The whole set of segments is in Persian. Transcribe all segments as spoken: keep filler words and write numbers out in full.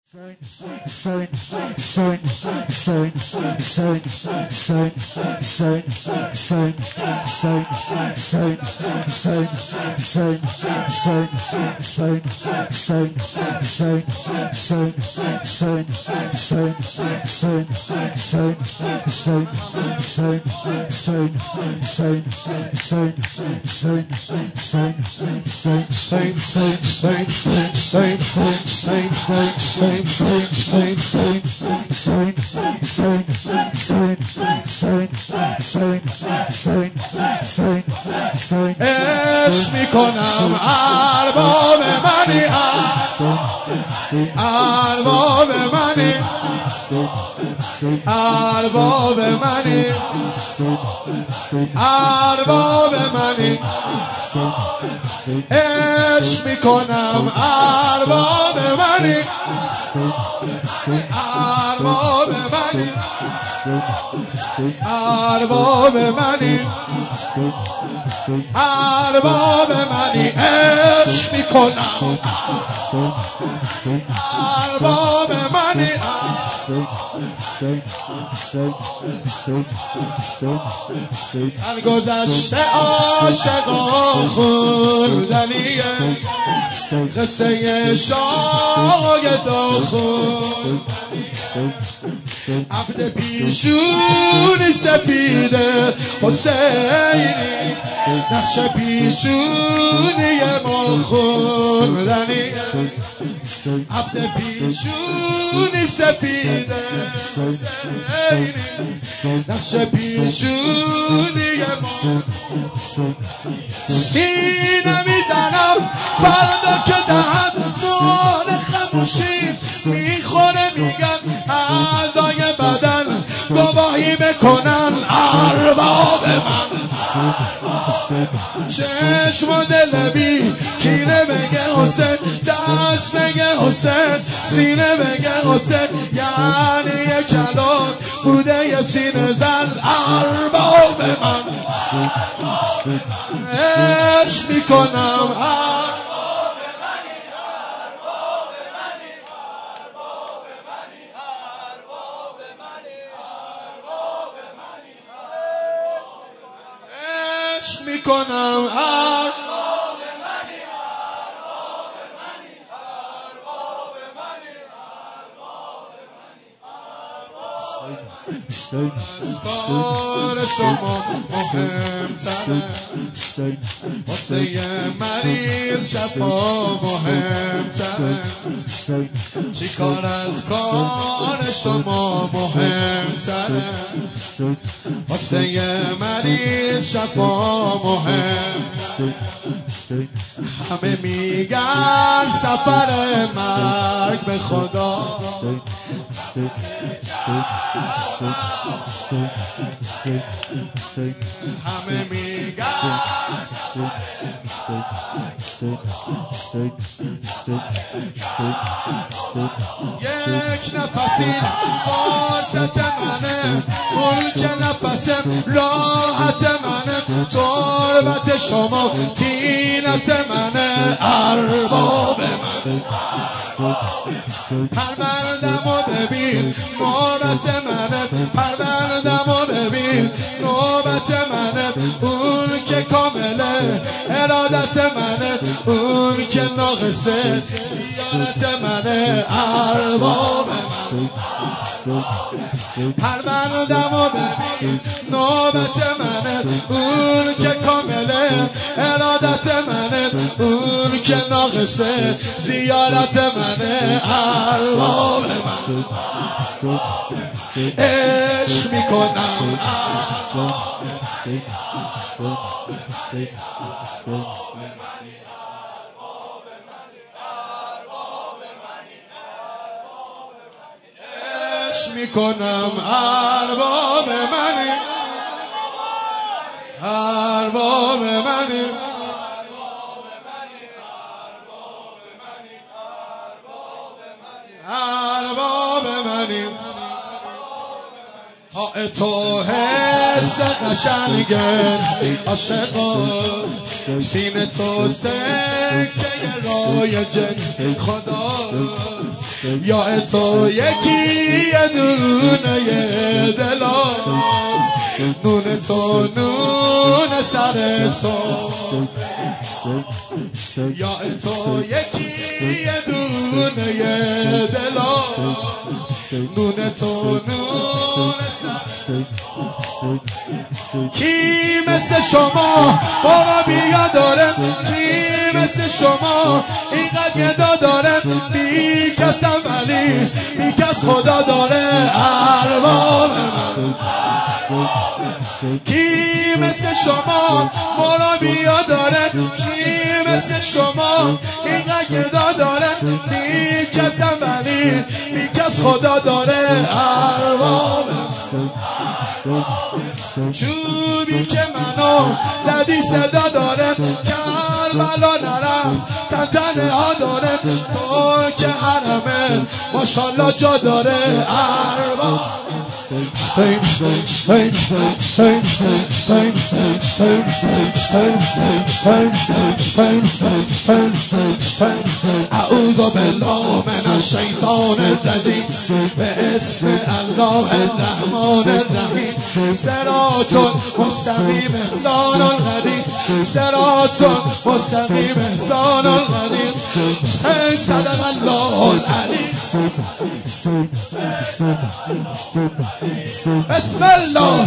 عشق میکنم ارباب منی ارباب منی ارباب منی ارباب منی عشق میکنم ارباب منی ارباب منی ارباب منی ارباب منی عشق میکنم ارباب منی سرگذشته عاشقا خوردنیه قصه شاید خود عبد پیشونی سفیده حسینی نقش پیشونی ما خوردنی عبد پیشونی سفیده حسینی نقش پیشونی ما سینه میزنم فردا که دهد مال خموشی میخوره میگن اعضای بدن گواهی میکنن ارباب من چشم و دل بی کینه بگه حسین دست بگه حسین سینه بگه حسین یعنی یک کلام بوده یه سینه زن ارباب من عشق میکنم میکنم ارباب منی ارباب منی ارباب منی ارباب منی کار شما مهمتره واسه مریض شفا مهمتره چیکار از کار شما مهمتره واسه مریض شفا مهم همه میگن سفر مرگ به خدا همه میگن یک نفسی فرصت منه ملک نفسم راحت منه تربت شما تینت منه ارباب من پروردم و ببین نوبت منه پروردم و ببین نوبت منه اون که کامله ارادت منه اون که ناقصه زیارت منه ارباب من پروردم و ببین نوبت منه اون که کامله ارادت منه اون که ناقصه زیارت منه ارباب من عشق میکنم عشق میکنم ارباب منی ارباب منی ارباب منی ها تو حس قشنگه عاشقا سینه تو سکه رای جن خدا یا تو یکی دونه دلاست نون تو نون سر تو یا تو یکی دونه دلاست نون تو نون سر کی مثل شما بابا بیا داره کی مثل شما اینقدر گدا داره بی کسم ولی بی کس خدا داره ارباب من کی مثل شما مرا بیا داره کی مثل شما اینقدر گدا داره بی کسم ولی بی کس خدا داره ارباب چوبی که منو زدی صدا داره کربلا نرم تن تنه ها داره تو که حرمه ماشالله جا داره ارباب اعوذ بالله من الشیطان الرجیم به اسم الله الرحمن الرحیم صراط مستقیم احسان القدیم صراط مستقیم احسان القدیم صدق الله العلیم بسم الله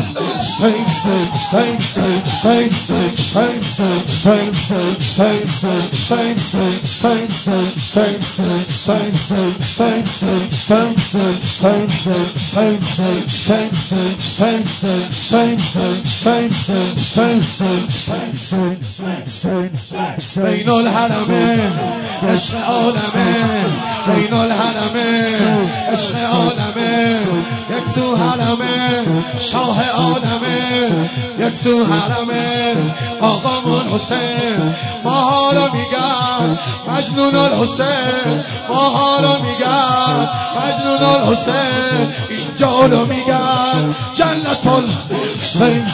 بین الحرمین عشق عالمه بین الحرمین عشق عالمه یک سو حرمه شاه عالمه یک سو حرمه آقامون حسین ما رو میگن مجنون الحسین ما رو میگن مجنون الحسین اینجا رو میگن جنت الحسین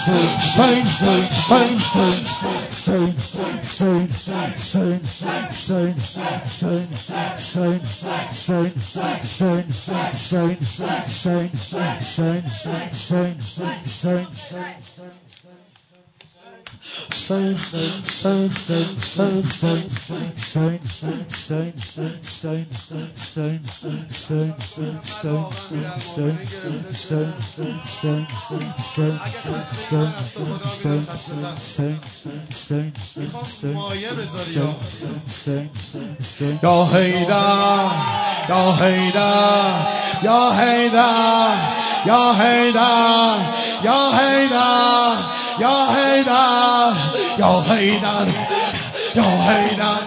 یا حیدر یا حیدر یا حیدر یا حیدر یا حیدر یا حیدر یا حیدر یا حیدر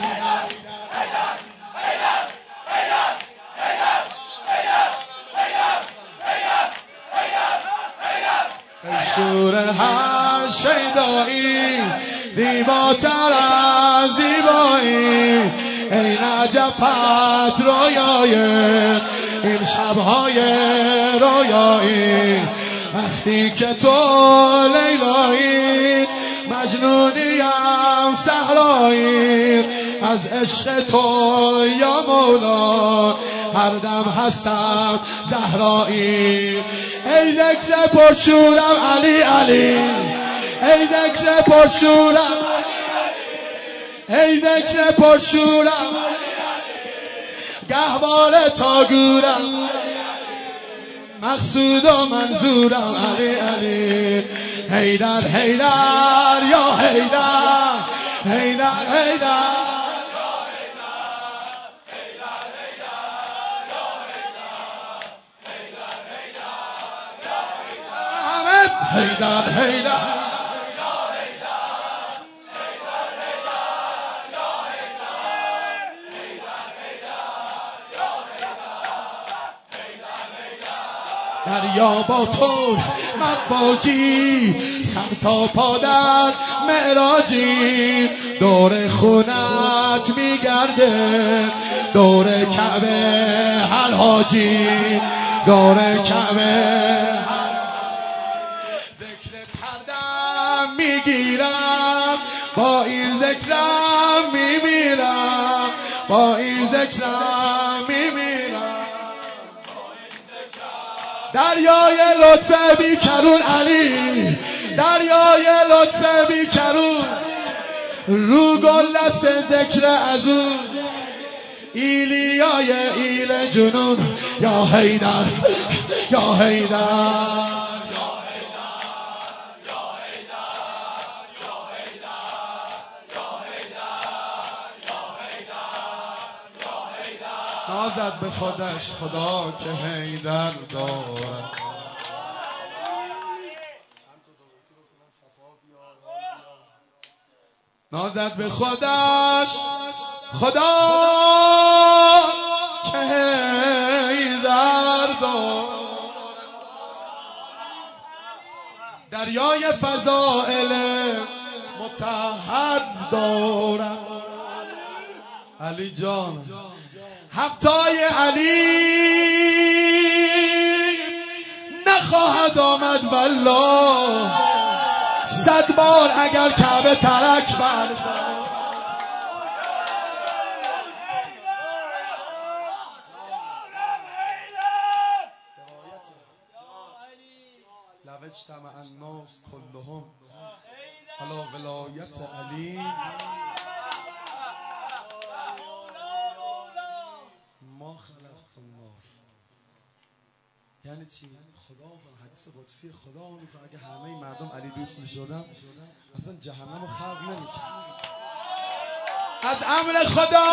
شور هر شیدایی زیباتر از زیبایی ای نجفت رویای این شبهای رویایی وقتی که تو لیلایی مجنونیم صحرایی از عشق تو یا مولا هر دم هستم زهرایی ای ذکر پرشورم علی علی ای ذکر پرشورم ای ذکر پرشورم گهواره تا گورم مقصود و منظورم علی علی حیدر حیدر یا حیدر حیدر حیدر حیدر حیدر دریا با تو مواجی سر تا پا در معراجی دور خونت میگرده دور کعبه هر حاجی دور کعبه ذکرت هر دم میگیرم با این ذکرم میمیرم، با این ذکرم میمیرم. دریای لطف بیکرون علی، دریای لطف بیکرون، رو گل دست ذکر ازون، ایلیای ایل جنون. یا حیدر یا حیدر نازد به خودش خدا که حیدر دارد. نازد به خودش خدا که حیدر دارد. دریای فضائل مطهر دارد. علی جان همتای علی نخواهد آمد والله، صد بار اگر کعبه ترک بر لو اجتمع الناس كلهم على ولایت علی ما خلقت النار. یعنی چی؟ خدا حدیث قدسی خدا میگه اگه همه مردم علی دوست میشدن اصلا جهنم رو خلق نمیکرد. از امر خدا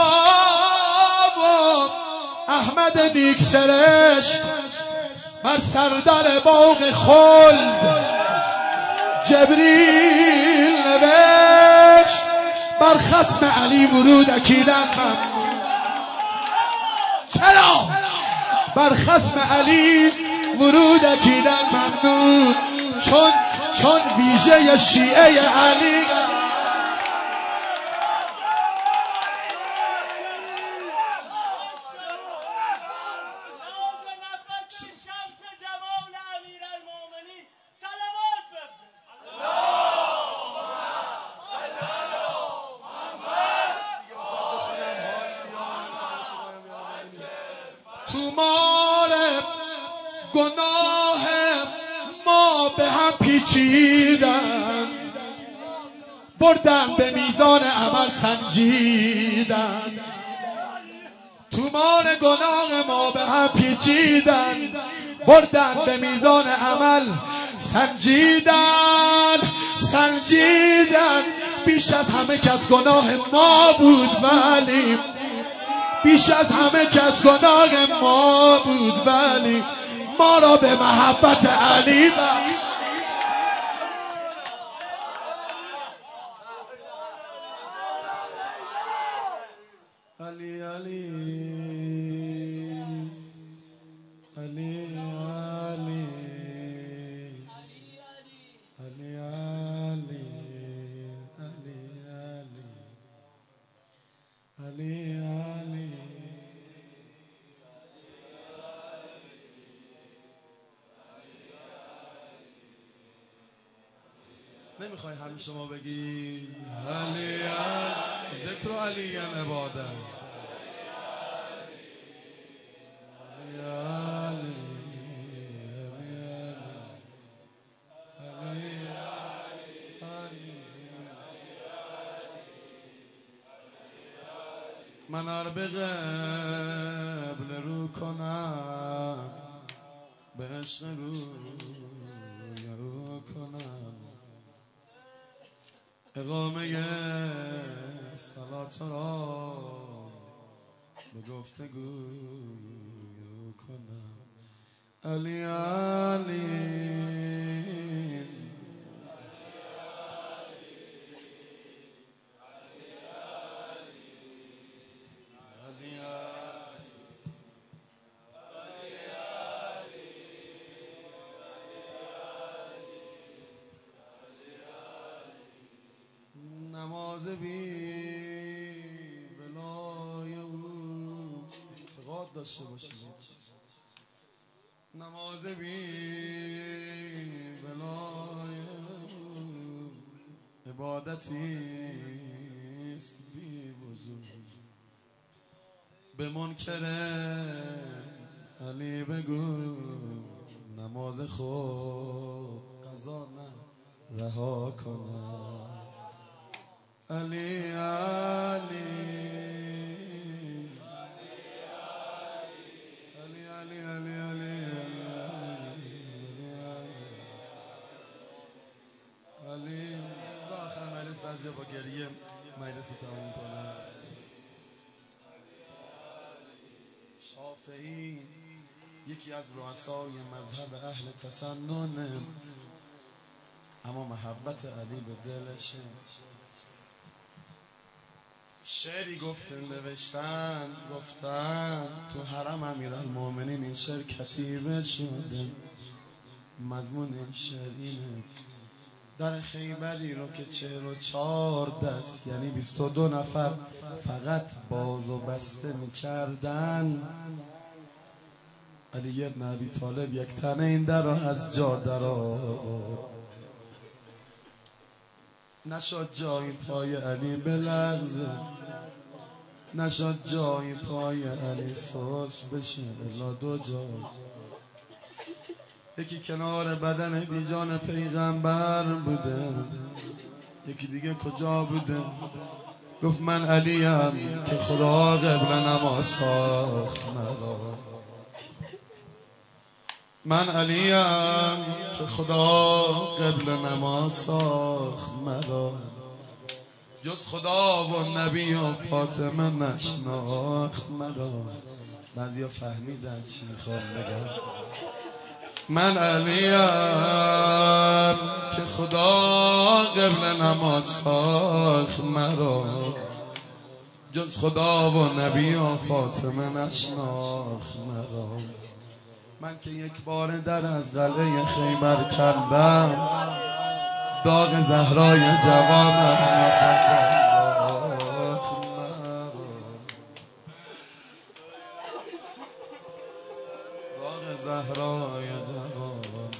و احمد نیک سرشت بر سردر باغ خلد جبریل نوشت، بر خصم علی ورود اکیدن ممنون. چرا؟ بر خصم علی ورود اکیدن ممنون، چون چون ویژه شیعه علی. تو مال گناه ما به هم پیچیدن، بردن به میزان عمل سنجیدن. تو مال گناه ما به هم پیچیدن، بردن به میزان عمل سنجیدن سنجیدن. بیش از همه کس گناه ما بود ولی بیش از همه کس گناه ما بود ولی ما را به محبت علی بخش. علی علی علی علی علی علی علی علی. نمیخوای همه شما بگی علی علی ذکر علی عباده علی علی علی علی. من ار به قبل رو کنم به عشق رو رو کنم، اقامه صلات را به گفتگو کنم. علی علی نماز بی بلای او اعتقاد داشته باشید. نماز بی بلای او عبادتی به منکر علی بگو نماز خود قضا نه رها کنم. علی علی علی علی علی علی علی و آخر مجلس بعضی با گریه مجلس تموم کنم. شافعی یکی از رؤسای مذهب اهل تسنن، اما محبت علی به دلشه. شعری گفتن نوشتن گفتن تو حرم امیرالمومنین این شعر کتیبه شده. مضمون این شعر اینه: در خیبری رو که چهل و چهار دست یعنی بیست و دو نفر فقط باز و بسته میکردن، علی ابن ابی طالب یک تنه این در رو از جا در آورد. نشد جای پای علی بلرزه، نشد جای پای علی سوس بشه الا دو جا. یکی کنار بدن بیجان پیغمبر بوده، یکی دیگه کجا بوده؟ گفت من علیم که خدا قبل نماز ساخت مرا. من علیم که خدا قبل نماز ساخت مرا. جز خدا و نبی و فاطمه نشناخت مرا. بعضی ها فهمیدن چی میخوام بگم. من علیم که خدا قبل نماز ساخت مرا. جز خدا و نبی و فاطمه نشناخت مرا. من که یک بار در از قلعه خیبر کردم، داغ زهرای جوان از نفسم انداخت مرا. داغ زهرای جوان.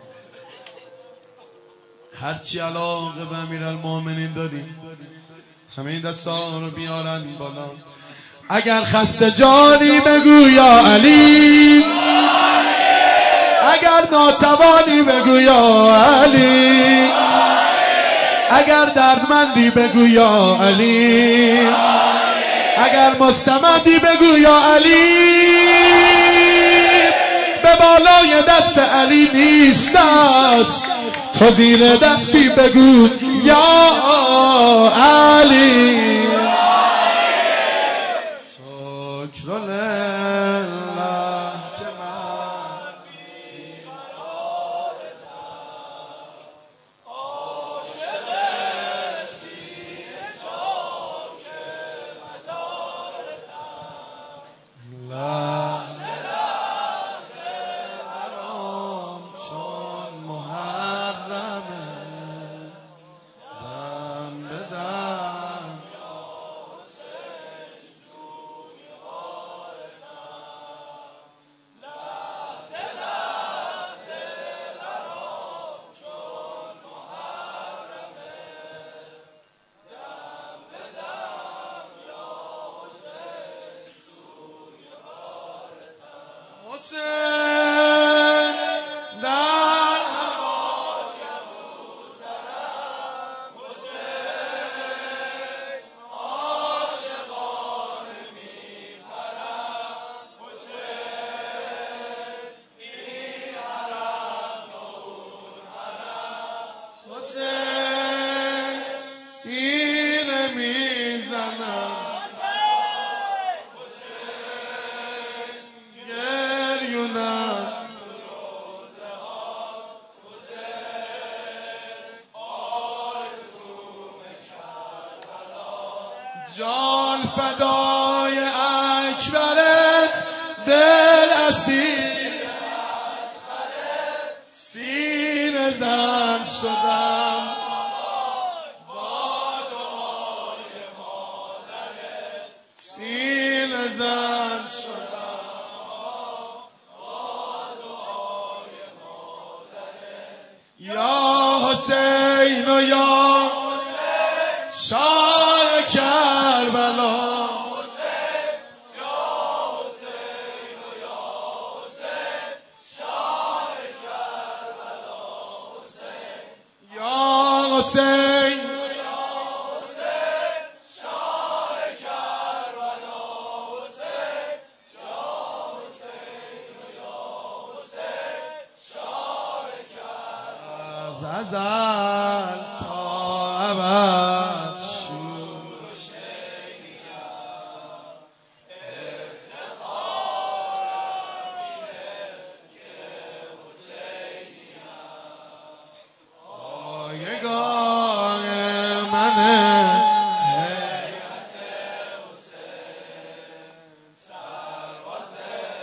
هرچی علاقه به امیرالمومنین داری همه این دستا رو بیارن بالا. اگر خسته جانی بگو یا علی، اگر ناتوانی بگو یا علی، اگر دردمندی بگو یا علی، اگر مستمدی بگو یا علی. به بالای دست علی نیست است، تو زیر دستی بگو یا علی. شکر لله که من عاشق سینه چاک مزارتم. لحظه لحظه برام چون محرمه، دم به دم حسین در هوا کبوترم. حسین عاشقانه میپرم. حسین این حرم تا اون حرم. حسین سینه میزنم. جان فدای اکبرت، دل اسیر سینه زن شدم. با دعای مادرت سینه زن شدم. با دعای مادرت یا حسین و یا شاه کربلا. حسین از ازل تا ابد پایگاه منه هیئت حسین سرباز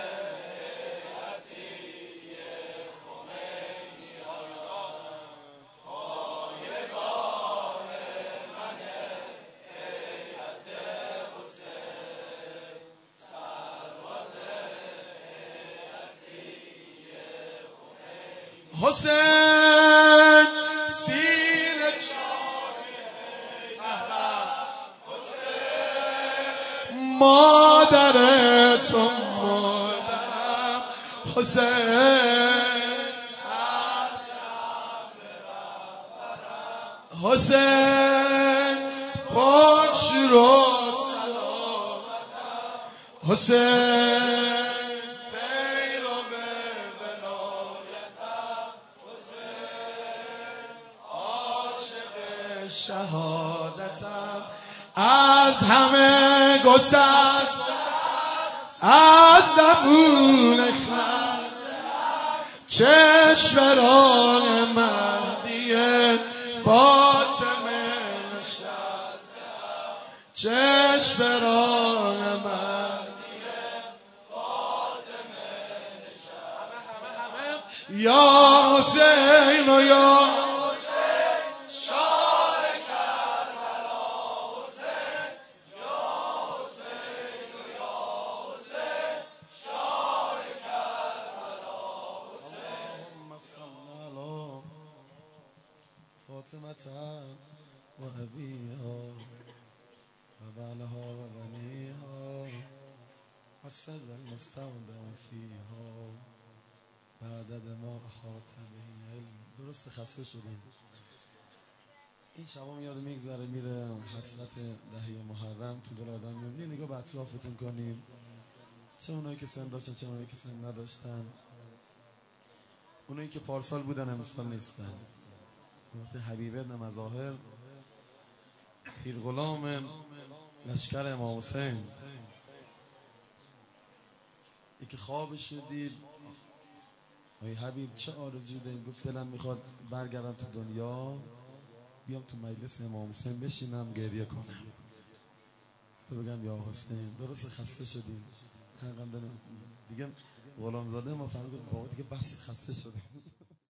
هیئتی خمینی پایگاه منه هیئت حسین سرباز هیئتی خمینی حسین سینه مادر تو مادرم حسین حسین خوش رو سلامتم حسین پیرو به ولایتم حسین عاشق شهادتم از همه گسست از زبون خست چشم راه مهدی فاطمه نشست چشم راه مهدی فاطمه نشست یا حسین و یا فاطمة وأبيها وبعلها وبنيها والسر المستودع فيها بعدد ما أحاط به علم. درست خسته شدیم. این شبا میاد میگذره میره حسرت دهه محرم تو دل آدم میاد. یه نگاه به اطرافتون کنید، چه اونایی که سن داشتن چه اونایی که سن نداشتن، اونایی که پارسال بودن امسال نیستن. وقتی حبیب ابن مظاهر پیر غلام لشکر امام حسین یکی خوابش دید، ای حبیب چه آرزویی داری؟ گفت دلم میخواد برگردم تو دنیا بیام تو مجلس امام حسین بشینم گریه کنم تو بگم یا حسین. درست خسته شدیم دیگه غلامزاده ما فرمود بابا دیگه بس خسته شدیم.